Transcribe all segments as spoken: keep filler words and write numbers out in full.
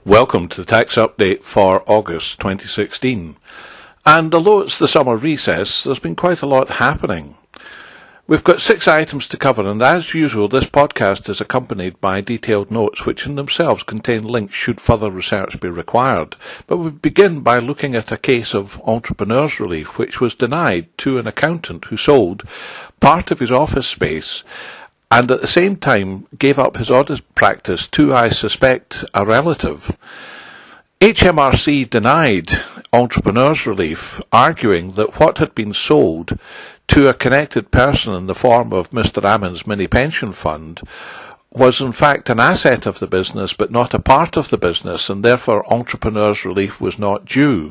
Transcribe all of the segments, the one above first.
Welcome to the tax update for August twenty sixteen. And although it's the summer recess, there's been quite a lot happening. We've got six items to cover, and as usual, this podcast is accompanied by detailed notes which in themselves contain links should further research be required. But we begin by looking at a case of entrepreneurs' relief which was denied to an accountant who sold part of his office space and at the same time gave up his audit practice to, I suspect, a relative. H M R C denied entrepreneurs' relief, arguing that what had been sold to a connected person in the form of Mister Ammon's mini pension fund was in fact an asset of the business but not a part of the business, and therefore entrepreneurs' relief was not due.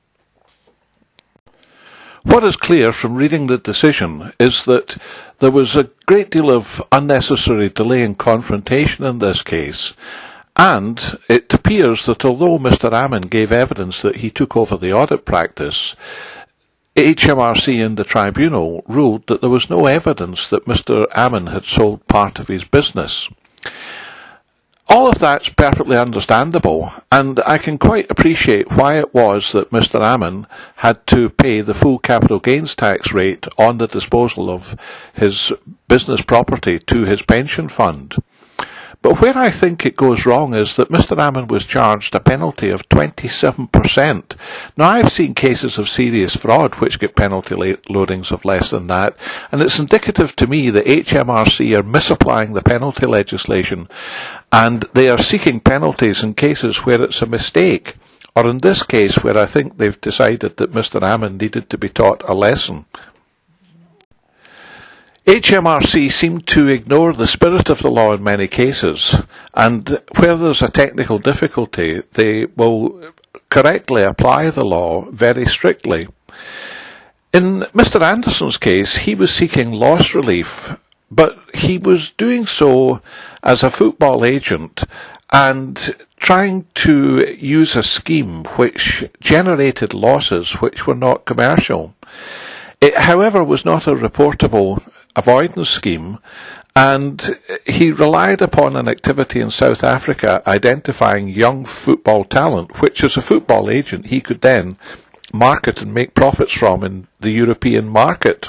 What is clear from reading the decision is that there was a great deal of unnecessary delay and confrontation in this case, and it appears that although Mister Ammon gave evidence that he took over the audit practice, H M R C and the tribunal ruled that there was no evidence that Mister Ammon had sold part of his business. All of that's perfectly understandable, and I can quite appreciate why it was that Mister Ammon had to pay the full capital gains tax rate on the disposal of his business property to his pension fund. But where I think it goes wrong is that Mister Ammon was charged a penalty of twenty-seven percent. Now, I've seen cases of serious fraud which get penalty loadings of less than that, and it's indicative to me that H M R C are misapplying the penalty legislation, and they are seeking penalties in cases where it's a mistake, or in this case where I think they've decided that Mister Ammon needed to be taught a lesson. H M R C seem to ignore the spirit of the law in many cases, and where there's a technical difficulty, they will correctly apply the law very strictly. In Mister Anderson's case, he was seeking loss relief, but he was doing so as a football agent and trying to use a scheme which generated losses which were not commercial. It, however, was not a reportable avoidance scheme, and he relied upon an activity in South Africa identifying young football talent, which as a football agent he could then market and make profits from in the European market.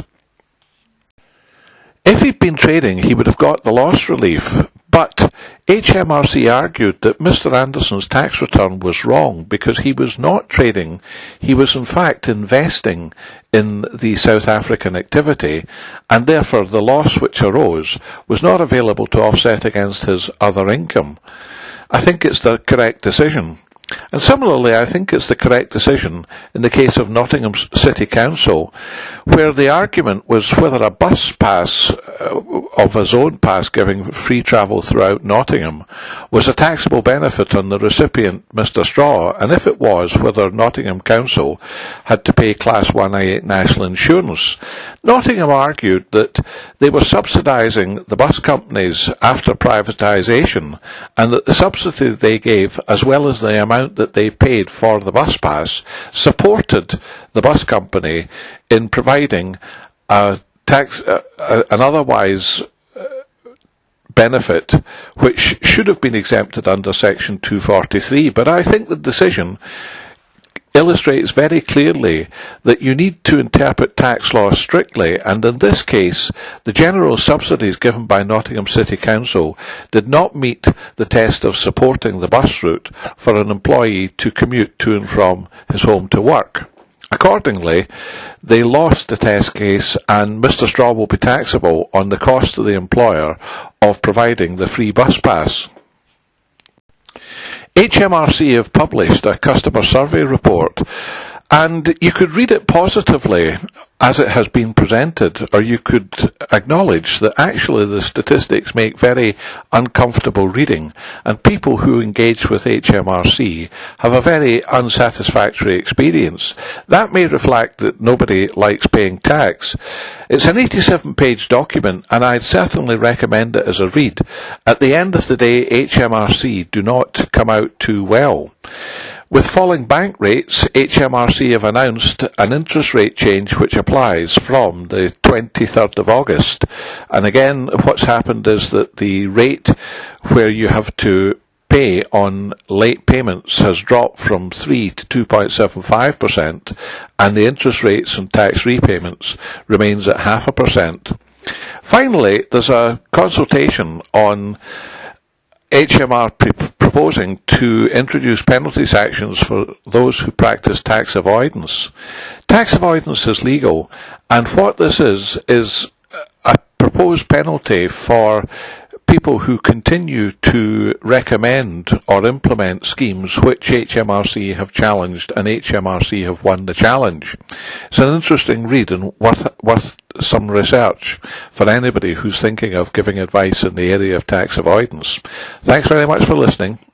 If he'd been trading, he would have got the loss relief, but H M R C argued that Mister Anderson's tax return was wrong because he was not trading, he was in fact investing in the South African activity, and therefore the loss which arose was not available to offset against his other income. I think it's the correct decision. And similarly, I think it's the correct decision in the case of Nottingham City Council, where the argument was whether a bus pass uh, of a zone pass giving free travel throughout Nottingham was a taxable benefit on the recipient, Mister Straw, and if it was, whether Nottingham Council had to pay Class one I eight national insurance. Nottingham argued that they were subsidising the bus companies after privatisation, and that the subsidy they gave, as well as the amount that they paid for the bus pass, supported the bus company in providing a tax, uh, an otherwise uh, benefit which should have been exempted under Section two forty-three. But I think the decision illustrates very clearly that you need to interpret tax law strictly, and in this case the general subsidies given by Nottingham City Council did not meet the test of supporting the bus route for an employee to commute to and from his home to work. Accordingly, they lost the test case, and Mister Straw will be taxable on the cost to the employer of providing the free bus pass. H M R C have published a customer survey report, and you could read it positively as it has been presented, or you could acknowledge that actually the statistics make very uncomfortable reading, and people who engage with H M R C have a very unsatisfactory experience. That may reflect that nobody likes paying tax. It's an eighty-seven page document, and I'd certainly recommend it as a read. At the end of the day, H M R C do not come out too well. With falling bank rates, H M R C have announced an interest rate change which applies from the twenty-third of August. And again, what's happened is that the rate where you have to pay on late payments has dropped from three to two point seven five percent, and the interest rates on tax repayments remains at half a percent. Finally, there's a consultation on H M R pre- proposing to introduce penalty sanctions for those who practice tax avoidance. Tax avoidance is legal, and what this is, is a proposed penalty for people who continue to recommend or implement schemes which H M R C have challenged and H M R C have won the challenge. It's an interesting read and worth, worth some research for anybody who's thinking of giving advice in the area of tax avoidance. Thanks very much for listening.